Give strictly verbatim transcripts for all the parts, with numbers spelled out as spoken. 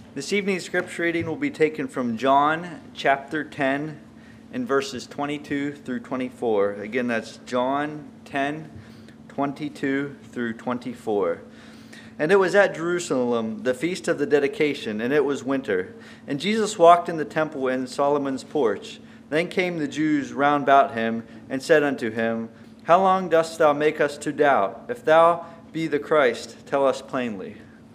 This evening's scripture reading will be taken from John chapter ten and verses twenty-two through twenty-four. Again, that's John ten, twenty-two through twenty-four. And it was at Jerusalem, the feast of the dedication, and it was winter. And Jesus walked in the temple in Solomon's porch. Then came the Jews round about him, and said unto him, How long dost thou make us to doubt? If thou be the Christ, tell us plainly.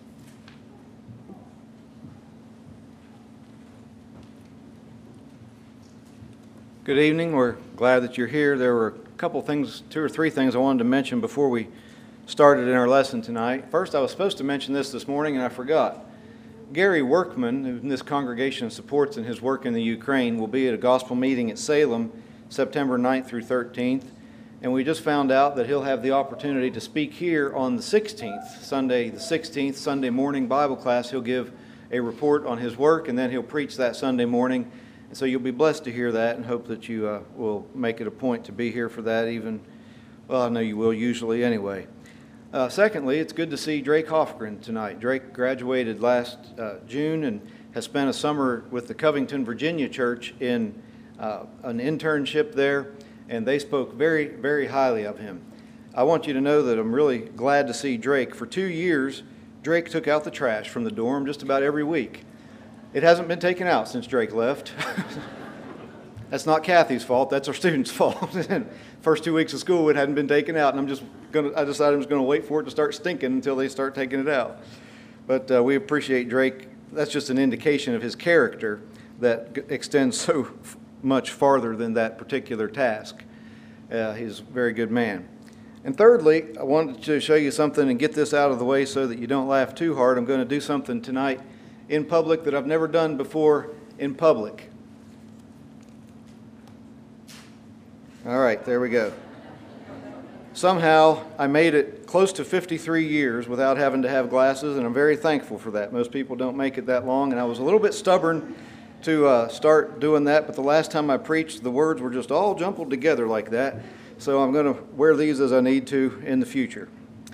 Good evening. We're glad that you're here. There were a couple things, two or three things I wanted to mention before we started in our lesson tonight. First, I was supposed to mention this this morning and I forgot. Gary Workman, who this congregation supports in his work in the Ukraine, will be at a gospel meeting at Salem September ninth through thirteenth. And we just found out that he'll have the opportunity to speak here on the sixteenth, Sunday the sixteenth, Sunday morning Bible class. He'll give a report on his work and then he'll preach that Sunday morning. And so you'll be blessed to hear that and hope that you uh, will make it a point to be here for that even, well, I know you will usually anyway. Uh, secondly, it's good to see Drake Hofgren tonight. Drake graduated last uh, June and has spent a summer with the Covington, Virginia church in uh, an internship there, and they spoke very, very highly of him. I want you to know that I'm really glad to see Drake. For two years, Drake took out the trash from the dorm just about every week. It hasn't been taken out since Drake left. That's not Kathy's fault. That's our students' fault. First two weeks of school, it hadn't been taken out, and I'm just gonna. I decided I was going to wait for it to start stinking until they start taking it out. But uh, we appreciate Drake. That's just an indication of his character that g- extends so f- much farther than that particular task. Uh, he's a very good man. And thirdly, I wanted to show you something and get this out of the way so that you don't laugh too hard. I'm going to do something tonight in public that I've never done before in public. All right, there we go. Somehow I made it close to fifty-three years without having to have glasses, and I'm very thankful for that. Most people don't make it that long, and I was a little bit stubborn to uh, start doing that, but the last time I preached, the words were just all jumbled together like that, so I'm going to wear these as I need to in the future.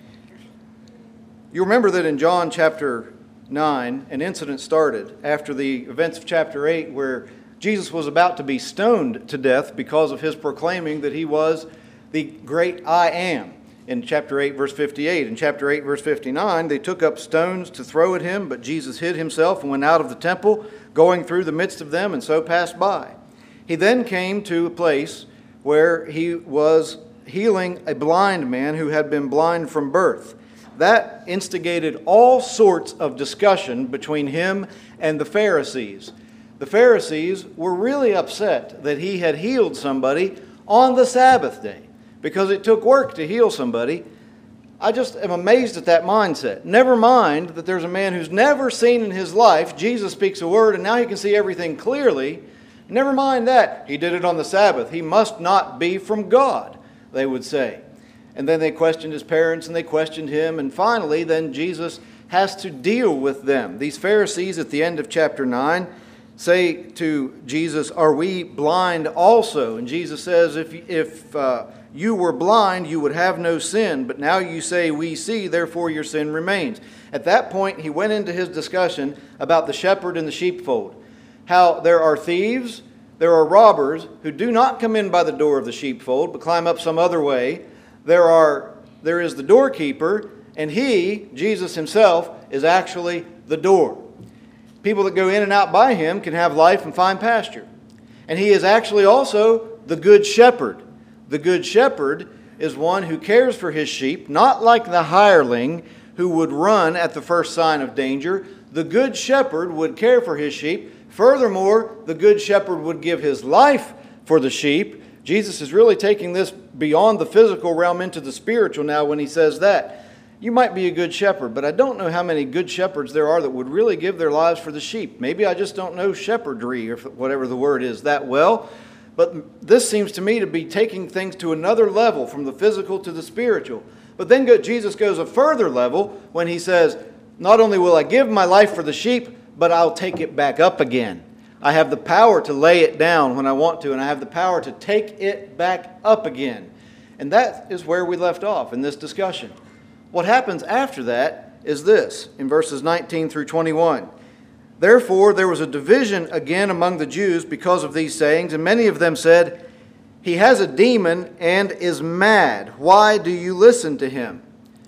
You remember that in John chapter nine, an incident started after the events of chapter eight where Jesus was about to be stoned to death because of his proclaiming that he was the great I am. In chapter eight, verse fifty-eight. In chapter eight, verse fifty-nine, they took up stones to throw at him, but Jesus hid himself and went out of the temple, going through the midst of them, and so passed by. He then came to a place where he was healing a blind man who had been blind from birth. That instigated all sorts of discussion between him and the Pharisees. The Pharisees were really upset that he had healed somebody on the Sabbath day because it took work to heal somebody. I just am amazed at that mindset. Never mind that there's a man who's never seen in his life, Jesus speaks a word and now he can see everything clearly. Never mind that. He did it on the Sabbath. He must not be from God, they would say. And then they questioned his parents and they questioned him. And finally, then Jesus has to deal with them. These Pharisees at the end of chapter nine say to Jesus, Are we blind also? And Jesus says, If, if uh, you were blind, you would have no sin. But now you say, We see, therefore your sin remains. At that point, he went into his discussion about the shepherd and the sheepfold. How there are thieves, there are robbers who do not come in by the door of the sheepfold, but climb up some other way. There are, there is the doorkeeper, and he, Jesus himself, is actually the door. People that go in and out by him can have life and find pasture. And he is actually also the good shepherd. The good shepherd is one who cares for his sheep, not like the hireling who would run at the first sign of danger. The good shepherd would care for his sheep. Furthermore, the good shepherd would give his life for the sheep. Jesus is really taking this beyond the physical realm into the spiritual now when he says that. You might be a good shepherd, but I don't know how many good shepherds there are that would really give their lives for the sheep. Maybe I just don't know shepherdry or whatever the word is that well. But this seems to me to be taking things to another level from the physical to the spiritual. But then Jesus goes a further level when he says, not only will I give my life for the sheep, but I'll take it back up again. I have the power to lay it down when I want to, and I have the power to take it back up again. And that is where we left off in this discussion. What happens after that is this, in verses nineteen through twenty-one. Therefore there was a division again among the Jews because of these sayings, and many of them said, "He has a demon and is mad. Why do you listen to him?"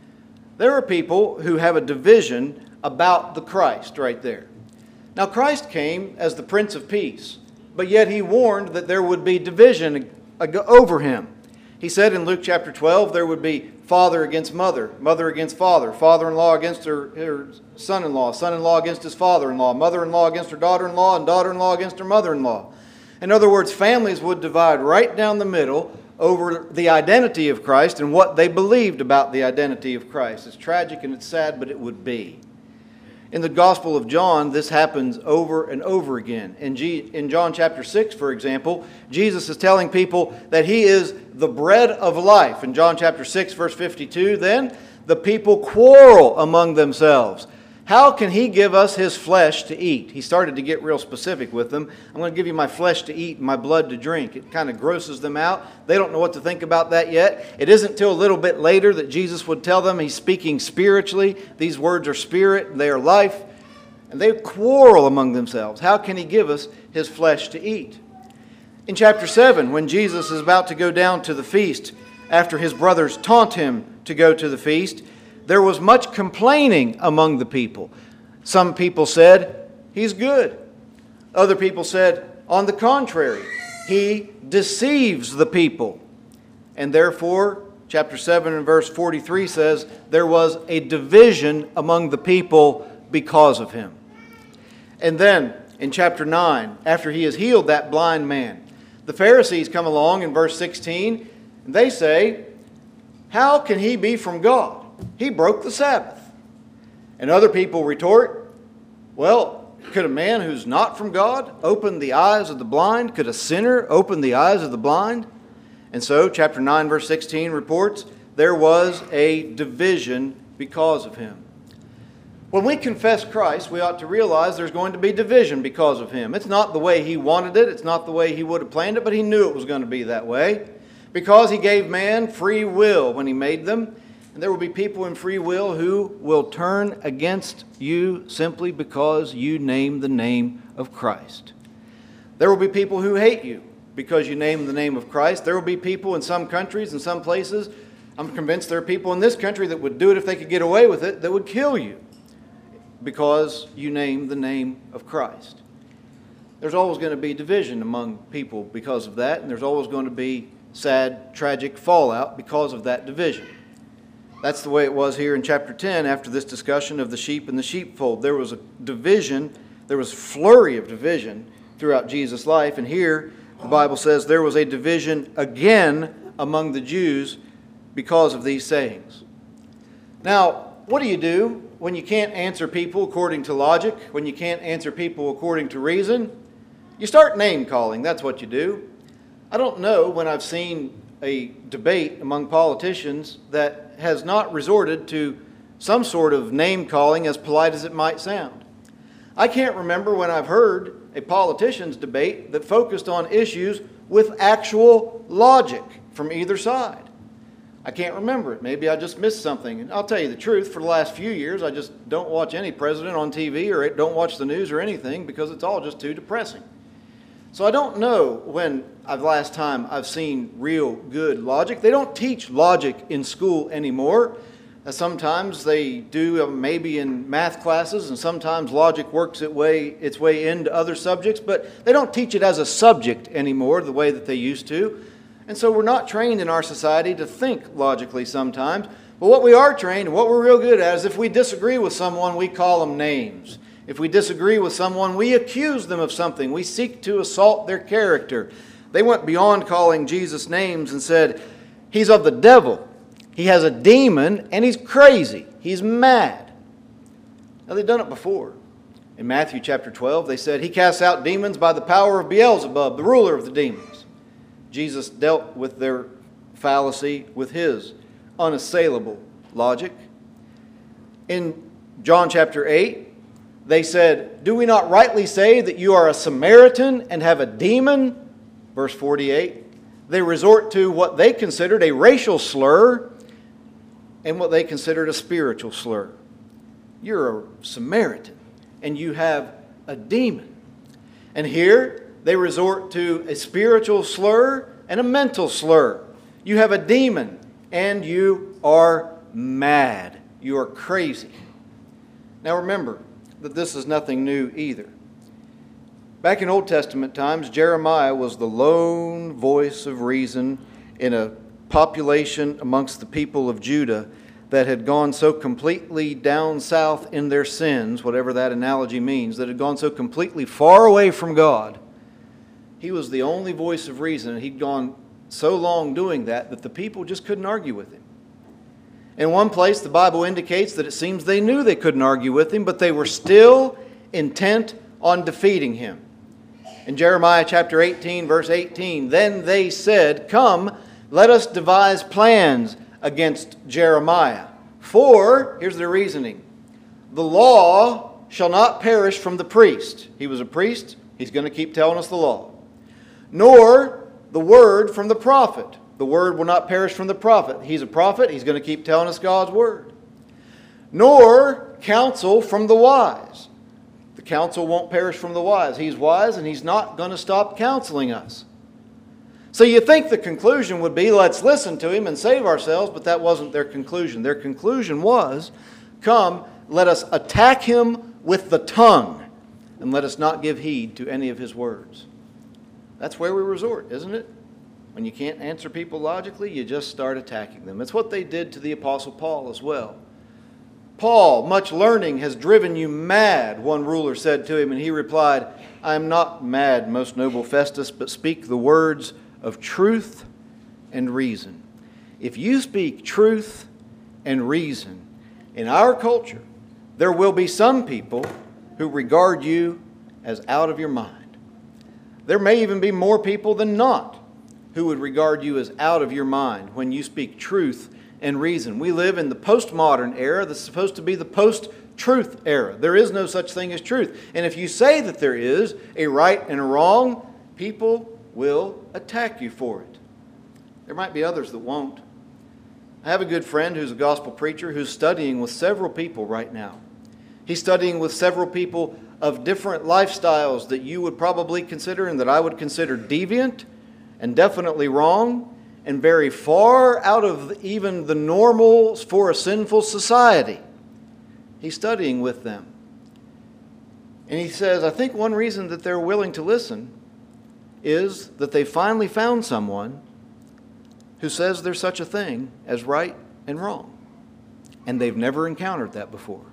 There are people who have a division about the Christ right there. Now Christ came as the Prince of Peace, but yet he warned that there would be division over him. He said in Luke chapter twelve there would be father against mother, mother against father, father-in-law against her, her son-in-law, son-in-law against his father-in-law, mother-in-law against her daughter-in-law, and daughter-in-law against her mother-in-law. In other words, families would divide right down the middle over the identity of Christ and what they believed about the identity of Christ. It's tragic and it's sad, but it would be. In the Gospel of John, this happens over and over again. In, G- in John chapter six, for example, Jesus is telling people that he is the bread of life. In John chapter six, verse fifty-two, then the people quarrel among themselves. How can he give us his flesh to eat? He started to get real specific with them. I'm going to give you my flesh to eat and my blood to drink. It kind of grosses them out. They don't know what to think about that yet. It isn't until a little bit later that Jesus would tell them he's speaking spiritually. These words are spirit, they are life. And they quarrel among themselves. How can he give us his flesh to eat? In chapter seven, when Jesus is about to go down to the feast, after his brothers taunt him to go to the feast, there was much complaining among the people. Some people said, he's good. Other people said, on the contrary, he deceives the people. And therefore, chapter seven and verse forty-three says, there was a division among the people because of him. And then, in chapter nine, after he has healed that blind man, the Pharisees come along in verse sixteen, and they say, how can he be from God? He broke the Sabbath. And other people retort, well, could a man who's not from God open the eyes of the blind? Could a sinner open the eyes of the blind? And so, chapter nine, verse sixteen reports, there was a division because of him. When we confess Christ, we ought to realize there's going to be division because of him. It's not the way he wanted it. It's not the way he would have planned it, but he knew it was going to be that way. Because he gave man free will when he made them. And there will be people in free will who will turn against you simply because you name the name of Christ. There will be people who hate you because you name the name of Christ. There will be people in some countries, in some places, I'm convinced there are people in this country that would do it if they could get away with it, that would kill you because you name the name of Christ. There's always going to be division among people because of that, and there's always going to be sad, tragic fallout because of that division. That's the way it was here in chapter ten after this discussion of the sheep and the sheepfold. There was a division, there was flurry of division throughout Jesus' life. And here the Bible says there was a division again among the Jews because of these sayings. Now, what do you do when you can't answer people according to logic, when you can't answer people according to reason? You start name calling. That's what you do. I don't know when I've seen a debate among politicians that has not resorted to some sort of name calling, as polite as it might sound. I can't remember when I've heard a politician's debate that focused on issues with actual logic from either side. I can't remember it. Maybe I just missed something. And I'll tell you the truth, for the last few years, I just don't watch any president on T V or don't watch the news or anything because it's all just too depressing. So I don't know when I've last time I've seen real good logic. They don't teach logic in school anymore. Uh, sometimes they do, uh, maybe in math classes, and sometimes logic works its way, its way into other subjects, but they don't teach it as a subject anymore the way that they used to. And so we're not trained in our society to think logically sometimes. But what we are trained and what we're real good at is if we disagree with someone, we call them names. If we disagree with someone, we accuse them of something. We seek to assault their character. They went beyond calling Jesus names and said, he's of the devil. He has a demon and he's crazy. He's mad. Now, they've done it before. In Matthew chapter twelve, they said, he casts out demons by the power of Beelzebub, the ruler of the demons. Jesus dealt with their fallacy with his unassailable logic. In John chapter eight, they said, do we not rightly say that you are a Samaritan and have a demon? Verse forty-eight. They resort to what they considered a racial slur and what they considered a spiritual slur. You're a Samaritan and you have a demon. And here they resort to a spiritual slur and a mental slur. You have a demon and you are mad. You are crazy. Now remember that this is nothing new either. Back in Old Testament times, Jeremiah was the lone voice of reason in a population amongst the people of Judah that had gone so completely down south in their sins, whatever that analogy means, that had gone so completely far away from God. He was the only voice of reason, and he'd gone so long doing that that the people just couldn't argue with him. In one place, the Bible indicates that it seems they knew they couldn't argue with him, but they were still intent on defeating him. In Jeremiah chapter eighteen, verse eighteen, then they said, "Come, let us devise plans against Jeremiah. For," here's their reasoning, "the law shall not perish from the priest." He was a priest. He's going to keep telling us the law. "Nor the word from the prophet." The word will not perish from the prophet. He's a prophet. He's going to keep telling us God's word. "Nor counsel from the wise." The counsel won't perish from the wise. He's wise and he's not going to stop counseling us. So you think the conclusion would be, let's listen to him and save ourselves, but that wasn't their conclusion. Their conclusion was, come, let us attack him with the tongue, and let us not give heed to any of his words. That's where we resort, isn't it? When you can't answer people logically, you just start attacking them. It's what they did to the Apostle Paul as well. "Paul, much learning has driven you mad," one ruler said to him, and he replied, "I am not mad, most noble Festus, but speak the words of truth and reason." If you speak truth and reason in our culture, there will be some people who regard you as out of your mind. There may even be more people than not who would regard you as out of your mind when you speak truth and reason. We live in the postmodern era that's supposed to be the post-truth era. There is no such thing as truth. And if you say that there is a right and a wrong, people will attack you for it. There might be others that won't. I have a good friend who's a gospel preacher who's studying with several people right now. He's studying with several people of different lifestyles that you would probably consider and that I would consider deviant and definitely wrong and very far out of even the normals for a sinful society. He's studying with them. And he says, I think one reason that they're willing to listen is that they finally found someone who says there's such a thing as right and wrong. And they've never encountered that before.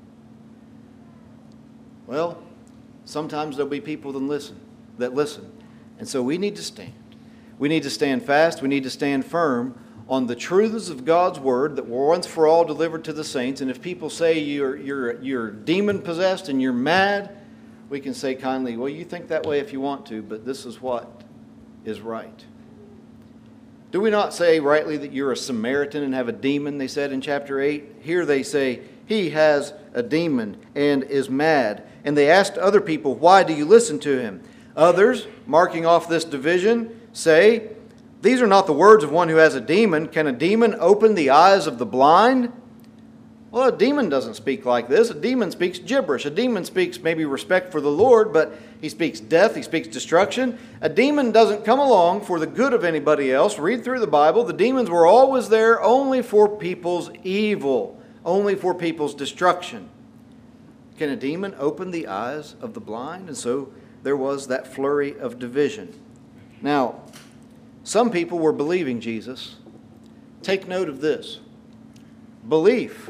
Well, sometimes there'll be people that listen, that listen. And so we need to stand. We need to stand fast. We need to stand firm on the truths of God's word that were once for all delivered to the saints. And if people say you're, you're, you're demon-possessed and you're mad, we can say kindly, well, you think that way if you want to, but this is what is right. Do we not say rightly that you're a Samaritan and have a demon, they said in chapter eight? Here they say, he has a demon and is mad. And they asked other people, why do you listen to him? Others, marking off this division, say, these are not the words of one who has a demon. Can a demon open the eyes of the blind? Well, a demon doesn't speak like this. A demon speaks gibberish. A demon speaks maybe respect for the Lord, but he speaks death, he speaks destruction. A demon doesn't come along for the good of anybody else. Read through the Bible. The demons were always there only for people's evil, only for people's destruction. Can a demon open the eyes of the blind? And so there was that flurry of division. Now, some people were believing Jesus. Take note of this. Belief.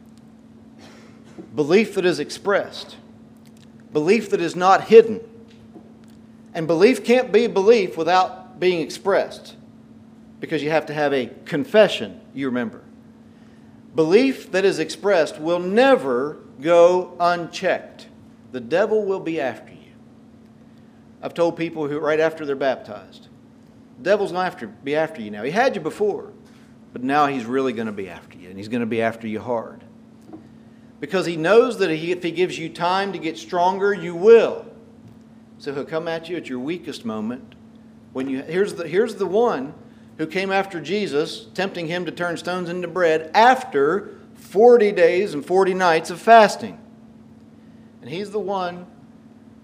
Belief that is expressed. Belief that is not hidden. And belief can't be belief without being expressed, because you have to have a confession, you remember. Belief that is expressed will never go unchecked. The devil will be after you. I've told people who right after they're baptized, the devil's going to be after you now. He had you before, but now he's really going to be after you, and he's going to be after you hard. Because he knows that he, if he gives you time to get stronger, you will. So he'll come at you at your weakest moment. When you here's the here's the one who came after Jesus, tempting him to turn stones into bread after forty days and forty nights of fasting. And he's the one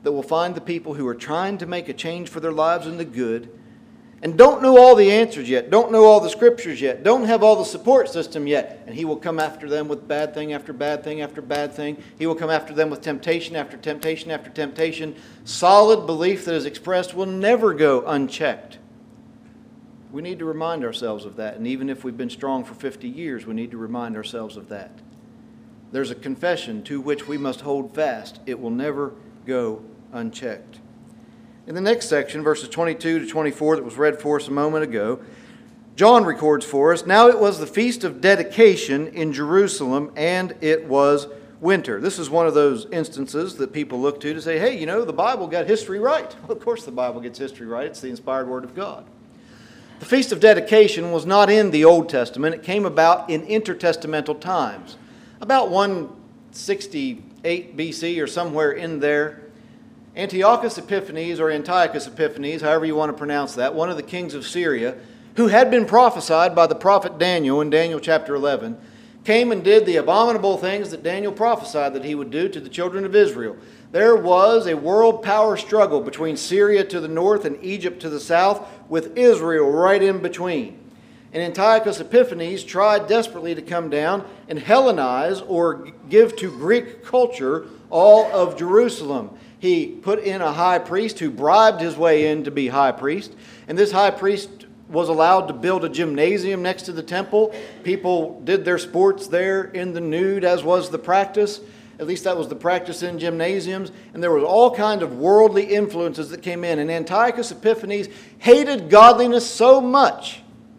that will find the people who are trying to make a change for their lives in the good and don't know all the answers yet, don't know all the scriptures yet, don't have all the support system yet. And he will come after them with bad thing after bad thing after bad thing. He will come after them with temptation after temptation after temptation. Solid belief that is expressed will never go unchecked. We need to remind ourselves of that. And even if we've been strong for fifty years, we need to remind ourselves of that. There's a confession to which we must hold fast. It will never go unchecked. In the next section, verses twenty-two to twenty-four that was read for us a moment ago, John records for us, "Now it was the feast of dedication in Jerusalem, and it was winter." This is one of those instances that people look to to say, hey, you know, the Bible got history right. Well, of course the Bible gets history right. It's the inspired Word of God. The Feast of Dedication was not in the Old Testament. It came about in intertestamental times. About one sixty-eight B C or somewhere in there, Antiochus Epiphanes, or Antiochus Epiphanes, however you want to pronounce that, one of the kings of Syria, who had been prophesied by the prophet Daniel in Daniel chapter eleven, came and did the abominable things that Daniel prophesied that he would do to the children of Israel. There was a world power struggle between Syria to the north and Egypt to the south, with Israel right in between. And Antiochus Epiphanes tried desperately to come down and Hellenize, or give to Greek culture, all of Jerusalem. He put in a high priest who bribed his way in to be high priest. And this high priest was allowed to build a gymnasium next to the temple. People did their sports there in the nude, as was the practice. At least that was the practice in gymnasiums. And there was all kinds of worldly influences that came in. And Antiochus Epiphanes hated godliness so much.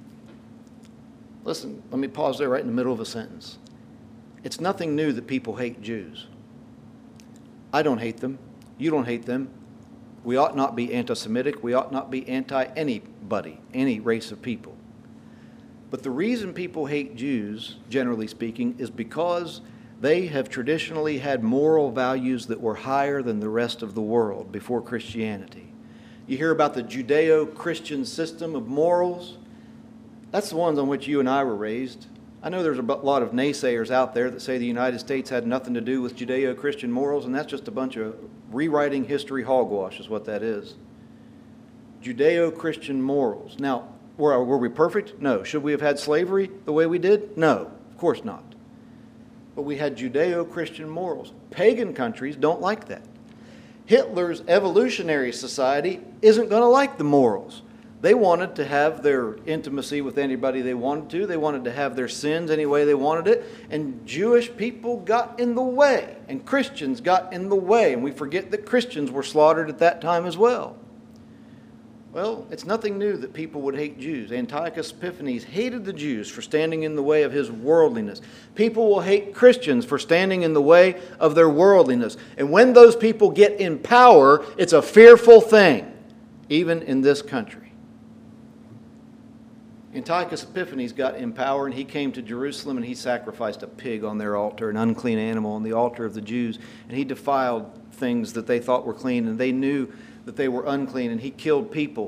Listen, let me pause there right in the middle of a sentence. It's nothing new that people hate Jews. I don't hate them. You don't hate them. We ought not be anti-Semitic. We ought not be anti-anybody, any race of people. But the reason people hate Jews, generally speaking, is because they have traditionally had moral values that were higher than the rest of the world before Christianity. You hear about the Judeo-Christian system of morals. That's the ones on which you and I were raised. I know there's a lot of naysayers out there that say the United States had nothing to do with Judeo-Christian morals, and that's just a bunch of rewriting history hogwash is what that is. Judeo-Christian morals. Now, were, were we perfect? No. Should we have had slavery the way we did? No, of course not. But we had Judeo-Christian morals. Pagan countries don't like that. Hitler's evolutionary society isn't going to like the morals. They wanted to have their intimacy with anybody they wanted to. They wanted to have their sins any way they wanted it. And Jewish people got in the way. And Christians got in the way. And we forget that Christians were slaughtered at that time as well. Well, it's nothing new that people would hate Jews. Antiochus Epiphanes hated the Jews for standing in the way of his worldliness. People will hate Christians for standing in the way of their worldliness. And when those people get in power, it's a fearful thing, even in this country. Antiochus Epiphanes got in power, and he came to Jerusalem, and he sacrificed a pig on their altar, an unclean animal on the altar of the Jews. And he defiled things that they thought were clean, and they knew that they were unclean, and he killed people.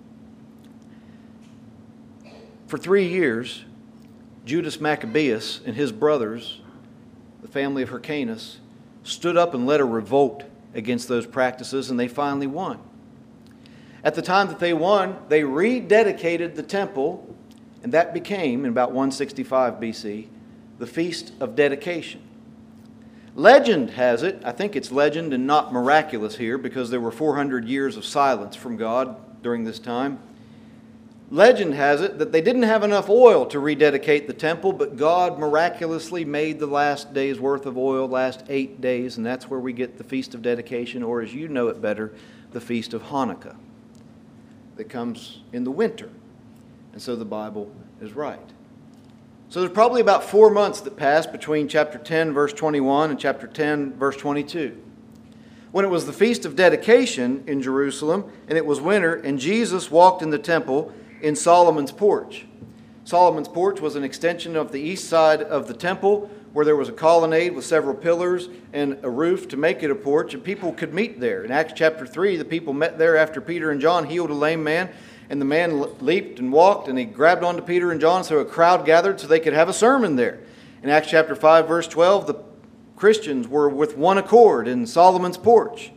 For three years, Judas Maccabeus and his brothers, the family of Hyrcanus, stood up and led a revolt against those practices, and they finally won. At the time that they won, they rededicated the temple, and that became, in about one sixty-five B C, the Feast of Dedication. Legend has it, I think it's legend and not miraculous here, because there were four hundred years of silence from God during this time. Legend has it that they didn't have enough oil to rededicate the temple, but God miraculously made the last day's worth of oil last eight days, and that's where we get the Feast of Dedication, or as you know it better, the Feast of Hanukkah, that comes in the winter. And so the Bible is right. So there's probably about four months that passed between chapter ten, verse twenty-one, and chapter ten, verse twenty-two. When it was the Feast of Dedication in Jerusalem, and it was winter, and Jesus walked in the temple in Solomon's porch. Solomon's porch was an extension of the east side of the temple, where there was a colonnade with several pillars and a roof to make it a porch, and people could meet there. In Acts chapter three, the people met there after Peter and John healed a lame man, and the man leaped and walked, and he grabbed onto Peter and John, so a crowd gathered so they could have a sermon there. In Acts chapter five, verse twelve, the Christians were with one accord in Solomon's porch.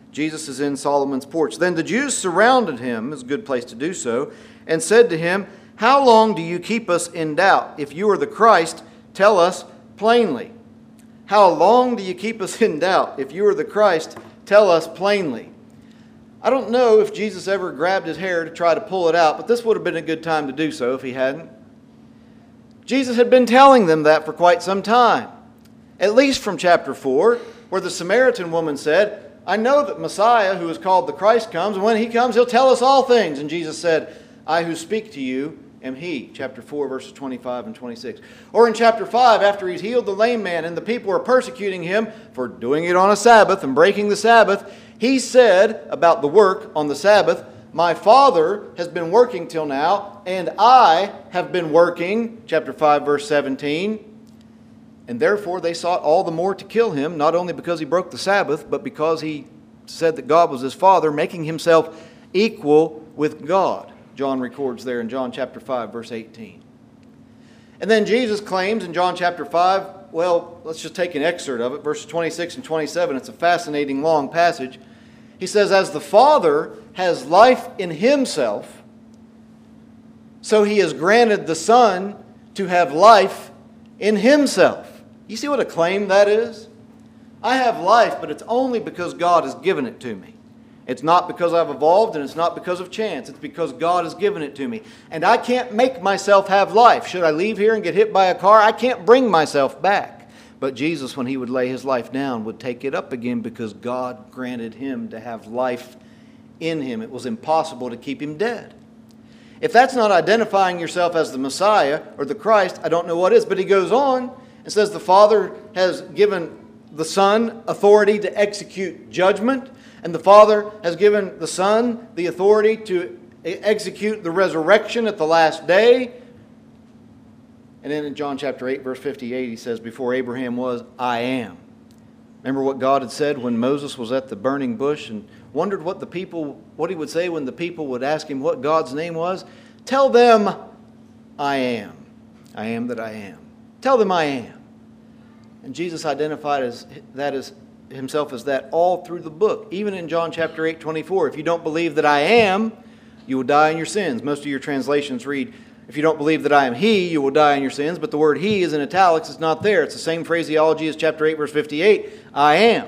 Jesus is in Solomon's porch. Then the Jews surrounded him, it's a good place to do so, and said to him, "How long do you keep us in doubt? If you are the Christ, tell us plainly." How long do you keep us in doubt? If you are the Christ, tell us plainly. I don't know if Jesus ever grabbed his hair to try to pull it out, but this would have been a good time to do so if he hadn't. Jesus had been telling them that for quite some time, at least from chapter four, where the Samaritan woman said, "I know that Messiah, who is called the Christ, comes, and when he comes, he'll tell us all things." And Jesus said, "I who speak to you am he." Chapter four, verses twenty-five and twenty-six. Or in chapter five, after he's healed the lame man and the people are persecuting him for doing it on a Sabbath and breaking the Sabbath, he said about the work on the Sabbath, "My Father has been working till now, and I have been working." Chapter five, verse seventeen. And therefore they sought all the more to kill him, not only because he broke the Sabbath, but because he said that God was his Father, making himself equal with God. John records there in John chapter five, verse eighteen. And then Jesus claims in John chapter five, well, let's just take an excerpt of it, verses twenty-six and twenty-seven. It's a fascinating long passage. He says, "As the Father has life in himself, so he has granted the Son to have life in himself." You see what a claim that is? I have life, but it's only because God has given it to me. It's not because I've evolved, and it's not because of chance. It's because God has given it to me. And I can't make myself have life. Should I leave here and get hit by a car, I can't bring myself back. But Jesus, when he would lay his life down, would take it up again because God granted him to have life in him. It was impossible to keep him dead. If that's not identifying yourself as the Messiah or the Christ, I don't know what is. But he goes on and says the Father has given the Son authority to execute judgment, and the Father has given the Son the authority to execute the resurrection at the last day. And then in John chapter eight, verse fifty-eight, he says, "Before Abraham was, I am." Remember what God had said when Moses was at the burning bush and wondered what the people, what he would say when the people would ask him what God's name was? "Tell them, I am. I am that I am." Tell them I am. And Jesus identified as that as himself as that all through the book. Even in John chapter eight, twenty-four, "If you don't believe that I am, you will die in your sins." Most of your translations read, "If you don't believe that I am he, you will die in your sins." But the word he is in italics. It's not there. It's the same phraseology as chapter eight, verse fifty-eight. I am.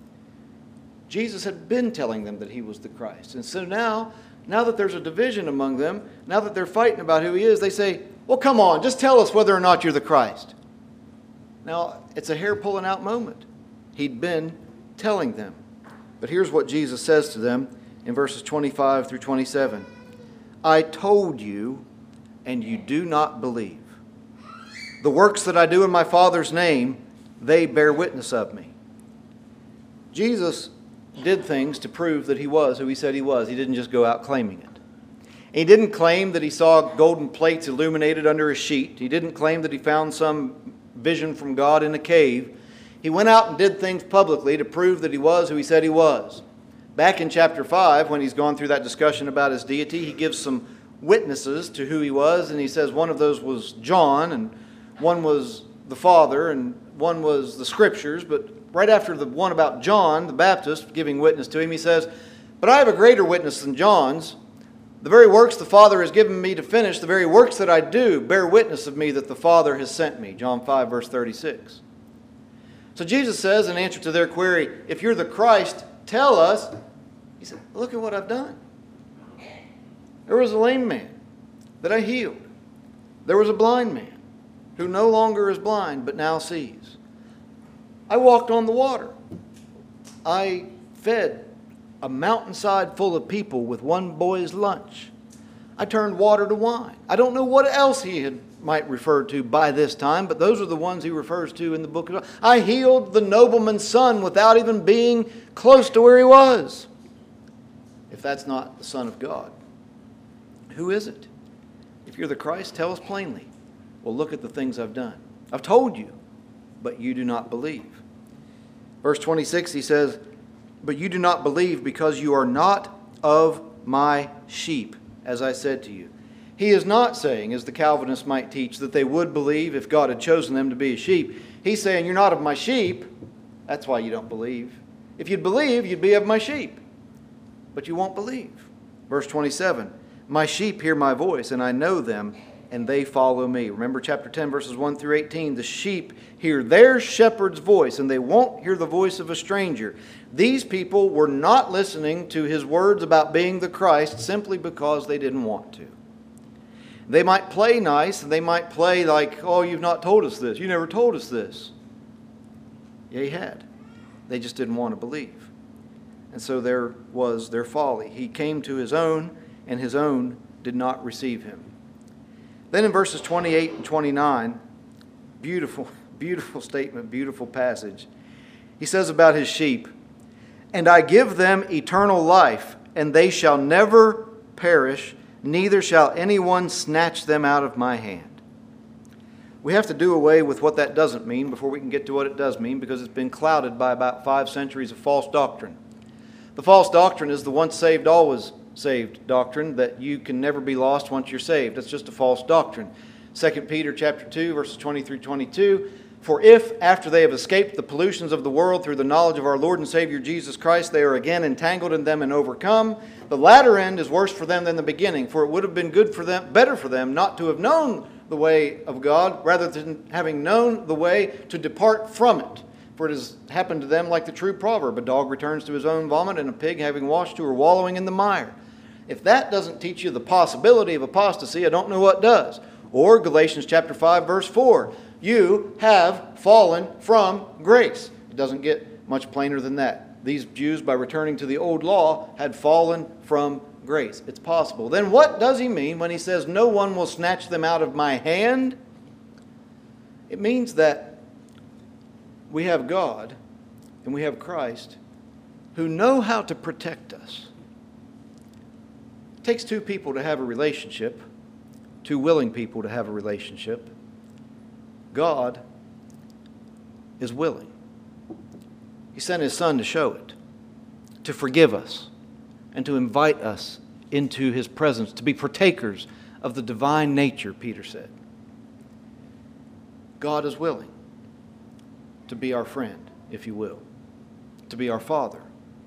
Jesus had been telling them that he was the Christ. And so now, now that there's a division among them, now that they're fighting about who he is, they say, "Well, come on, just tell us whether or not you're the Christ." Now, it's a hair-pulling out moment. He'd been telling them. But here's what Jesus says to them in verses twenty-five through twenty-seven. "I told you, and you do not believe. The works that I do in my Father's name, they bear witness of me." Jesus did things to prove that he was who he said he was. He didn't just go out claiming it. He didn't claim that he saw golden plates illuminated under a sheet. He didn't claim that he found some vision from God in a cave. He went out and did things publicly to prove that he was who he said he was. Back in chapter five, when he's gone through that discussion about his deity, he gives some witnesses to who he was, and he says one of those was John, and one was the Father, and one was the Scriptures. But right after the one about John the Baptist giving witness to him, he says, "But I have a greater witness than John's. The very works the Father has given me to finish, the very works that I do, bear witness of me that the Father has sent me." John five, verse thirty-six. So Jesus says in answer to their query, "If you're the Christ, tell us." He said, "Look at what I've done. There was a lame man that I healed. There was a blind man who no longer is blind but now sees. I walked on the water. I fed a mountainside full of people with one boy's lunch. I turned water to wine." I don't know what else he had might refer to by this time, but those are the ones he refers to in the book of John. "I healed the nobleman's son without even being close to where he was." If that's not the Son of God, who is it? If you're the Christ, tell us plainly. Well, look at the things I've done. I've told you, but you do not believe. Verse twenty-six, he says, "But you do not believe because you are not of my sheep, as I said to you." He is not saying, as the Calvinists might teach, that they would believe if God had chosen them to be a sheep. He's saying, you're not of my sheep. That's why you don't believe. If you'd believe, you'd be of my sheep. But you won't believe. Verse twenty-seven, my sheep hear my voice, and I know them, and they follow me. Remember chapter ten, verses one through eighteen. The sheep hear their shepherd's voice, and they won't hear the voice of a stranger. These people were not listening to his words about being the Christ simply because they didn't want to. They might play nice, and they might play like, oh, you've not told us this. You never told us this. Yeah, he had. They just didn't want to believe. And so there was their folly. He came to his own, and his own did not receive him. Then in verses twenty-eight and twenty-nine, beautiful, beautiful statement, beautiful passage. He says about his sheep, and I give them eternal life, and they shall never perish, neither shall anyone snatch them out of my hand. We have to do away with what that doesn't mean before we can get to what it does mean, because it's been clouded by about five centuries of false doctrine. The false doctrine is the once saved, always saved doctrine, that you can never be lost once you're saved. That's just a false doctrine. Second Peter chapter two, verses twenty through twenty-two, for if, after they have escaped the pollutions of the world through the knowledge of our Lord and Savior Jesus Christ, they are again entangled in them and overcome, the latter end is worse for them than the beginning. For it would have been good for them, better for them, not to have known the way of God, rather than having known the way to depart from it. For it has happened to them like the true proverb, a dog returns to his own vomit, and a pig having washed two are wallowing in the mire. If that doesn't teach you the possibility of apostasy, I don't know what does. Or Galatians chapter five, verse four, you have fallen from grace. It doesn't get much plainer than that. These Jews, by returning to the old law, had fallen from grace. It's possible. Then what does he mean when he says, no one will snatch them out of my hand? It means that we have God and we have Christ who know how to protect us. It takes two people to have a relationship, two willing people to have a relationship. God is willing. He sent his Son to show it, to forgive us, and to invite us into his presence, to be partakers of the divine nature, Peter said. God is willing to be our friend, if you will, to be our Father.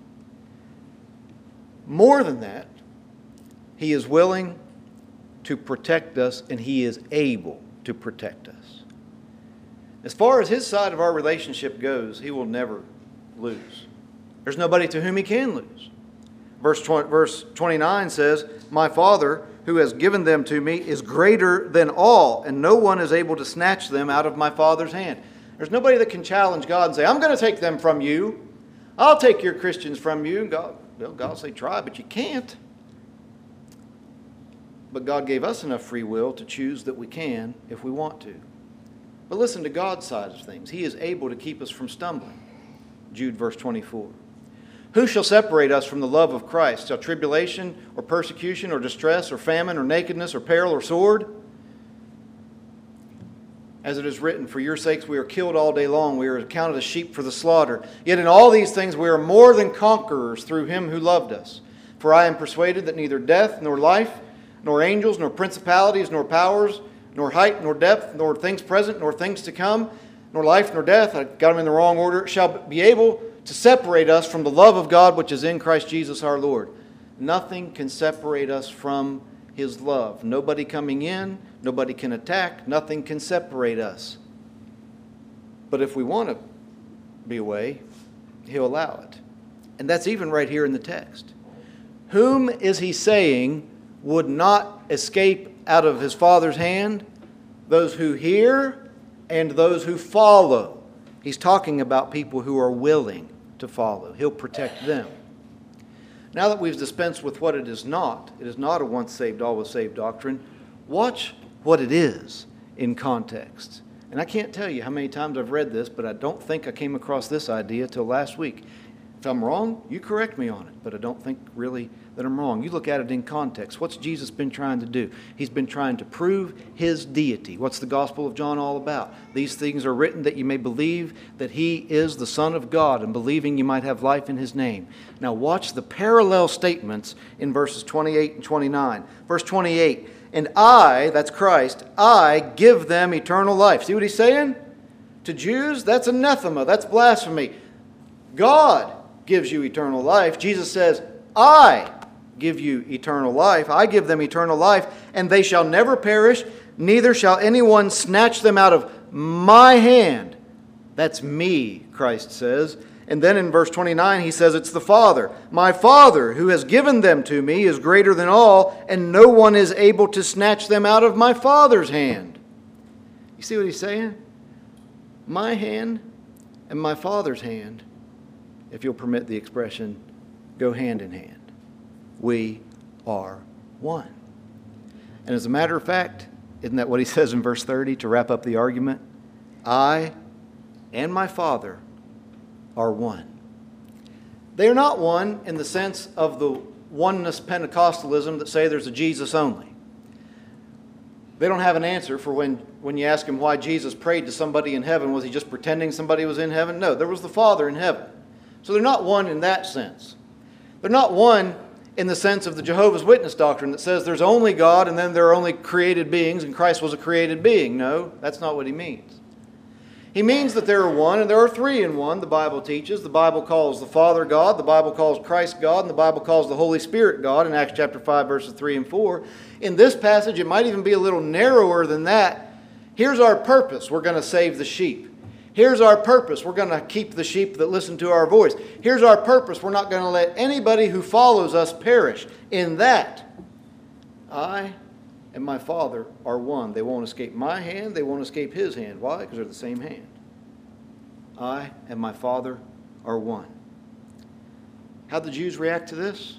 More than that, he is willing to protect us, and he is able to protect us. As far as his side of our relationship goes, he will never lose. There's nobody to whom he can lose. Verse twenty-nine says, my Father, who has given them to me, is greater than all, and no one is able to snatch them out of my Father's hand. There's nobody that can challenge God and say, I'm going to take them from you. I'll take your Christians from you. And God, well, God will say, try, but you can't. But God gave us enough free will to choose that we can if we want to. But listen to God's side of things. He is able to keep us from stumbling. Jude verse twenty-four. Who shall separate us from the love of Christ? Shall tribulation or persecution or distress or famine or nakedness or peril or sword? As it is written, for your sakes we are killed all day long. We are accounted as sheep for the slaughter. Yet in all these things we are more than conquerors through him who loved us. For I am persuaded that neither death nor life, nor angels, nor principalities, nor powers, nor height, nor depth, nor things present, nor things to come, nor life, nor death, I got them in the wrong order, shall be able to separate us from the love of God which is in Christ Jesus our Lord. Nothing can separate us from his love. Nobody coming in, nobody can attack, nothing can separate us. But if we want to be away, he'll allow it. And that's even right here in the text. Whom is he saying would not escape out of his Father's hand? Those who hear and those who follow. He's talking about people who are willing to follow. He'll protect them. Now that we've dispensed with what it is not, it is not a once saved, always saved doctrine, watch what it is in context. And I can't tell you how many times I've read this, but I don't think I came across this idea till last week. If I'm wrong, you correct me on it, but I don't think really that I'm wrong. You look at it in context. What's Jesus been trying to do? He's been trying to prove his deity. What's the Gospel of John all about? These things are written that you may believe that he is the Son of God, and believing you might have life in his name. Now watch the parallel statements in verses twenty-eight and twenty-nine. Verse twenty-eight, and I, that's Christ, I give them eternal life. See what he's saying? To Jews, that's anathema, that's blasphemy. God gives you eternal life. Jesus says, I give you eternal life. I give them eternal life, and they shall never perish, neither shall anyone snatch them out of my hand. That's me, Christ says. And then in verse twenty-nine, he says it's the Father. My Father, who has given them to me, is greater than all, and no one is able to snatch them out of my Father's hand. You see what he's saying? My hand and my Father's hand, if you'll permit the expression, go hand in hand. We are one. And as a matter of fact, isn't that what he says in verse thirty to wrap up the argument? I and my Father are one. They are not one in the sense of the oneness Pentecostalism that say there's a Jesus only. They don't have an answer for when, when you ask him why Jesus prayed to somebody in heaven. Was he just pretending somebody was in heaven? No, there was the Father in heaven. So they're not one in that sense. They're not one in the sense of the Jehovah's Witness doctrine that says there's only God and then there are only created beings and Christ was a created being. No, that's not what he means. He means that there are one, and there are three in one, the Bible teaches. The Bible calls the Father God, the Bible calls Christ God, and the Bible calls the Holy Spirit God in Acts chapter five, verses three and four. In this passage, it might even be a little narrower than that. Here's our purpose. We're going to save the sheep. Here's our purpose. We're going to keep the sheep that listen to our voice. Here's our purpose. We're not going to let anybody who follows us perish. In that, I and my Father are one. They won't escape my hand. They won't escape his hand. Why? Because they're the same hand. I and my Father are one. How'd the Jews react to this?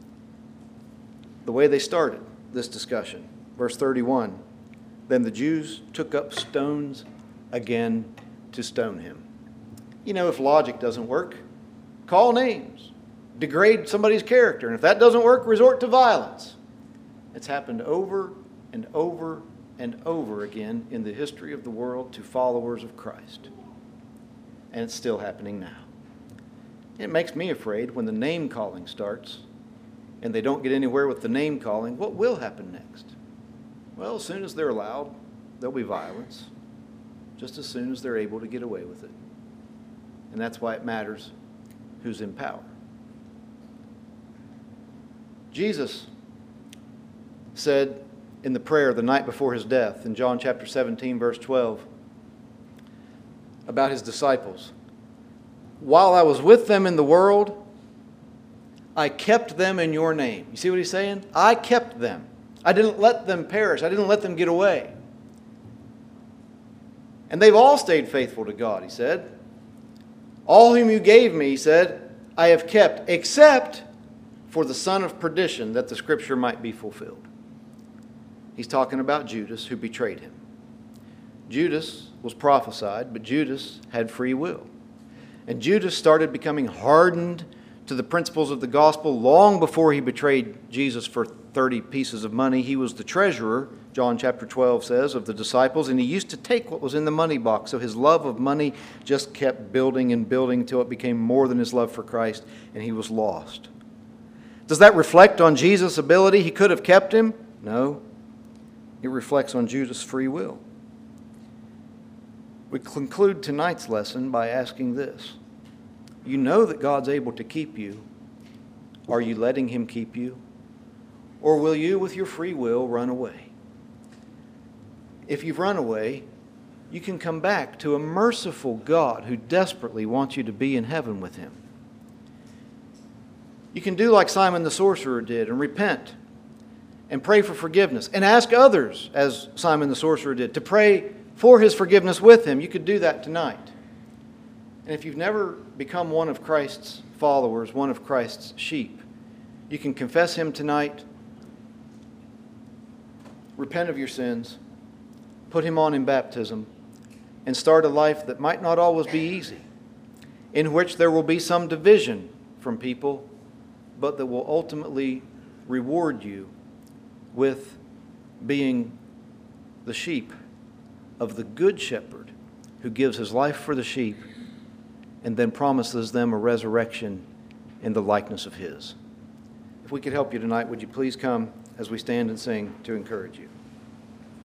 The way they started this discussion. Verse thirty-one. Then the Jews took up stones again to stone him. You know, if logic doesn't work, call names. Degrade somebody's character. And if that doesn't work, resort to violence. It's happened over and over and over again in the history of the world to followers of Christ. And it's still happening now. It makes me afraid when the name calling starts and they don't get anywhere with the name calling. What will happen next? Well, as soon as they're allowed, there'll be violence, just as soon as they're able to get away with it. And that's why it matters who's in power. Jesus said in the prayer the night before his death in John chapter seventeen, verse twelve, about his disciples, while I was with them in the world, I kept them in your name. You see what he's saying? I kept them. I didn't let them perish. I didn't let them get away. And they've all stayed faithful to God, he said. All whom you gave me, he said, I have kept, except for the son of perdition, that the scripture might be fulfilled. He's talking about Judas, who betrayed him. Judas was prophesied, but Judas had free will. And Judas started becoming hardened to the principles of the gospel long before he betrayed Jesus for thirty pieces of money. He was the treasurer, John chapter twelve says, of the disciples, and he used to take what was in the money box. So his love of money just kept building and building until it became more than his love for Christ, and he was lost. Does that reflect on Jesus' ability? He could have kept him? No. It reflects on Judas' free will. We conclude tonight's lesson by asking this. You know that God's able to keep you. Are you letting him keep you? Or will you, with your free will, run away? If you've run away, you can come back to a merciful God who desperately wants you to be in heaven with him. You can do like Simon the sorcerer did and repent and pray for forgiveness and ask others, as Simon the sorcerer did, to pray for his forgiveness with him. You could do that tonight. And if you've never become one of Christ's followers, one of Christ's sheep, you can confess him tonight, repent of your sins, put him on in baptism, and start a life that might not always be easy, in which there will be some division from people, but that will ultimately reward you with being the sheep of the good shepherd who gives his life for the sheep and then promises them a resurrection in the likeness of his. If we could help you tonight, would you please come as we stand and sing to encourage you?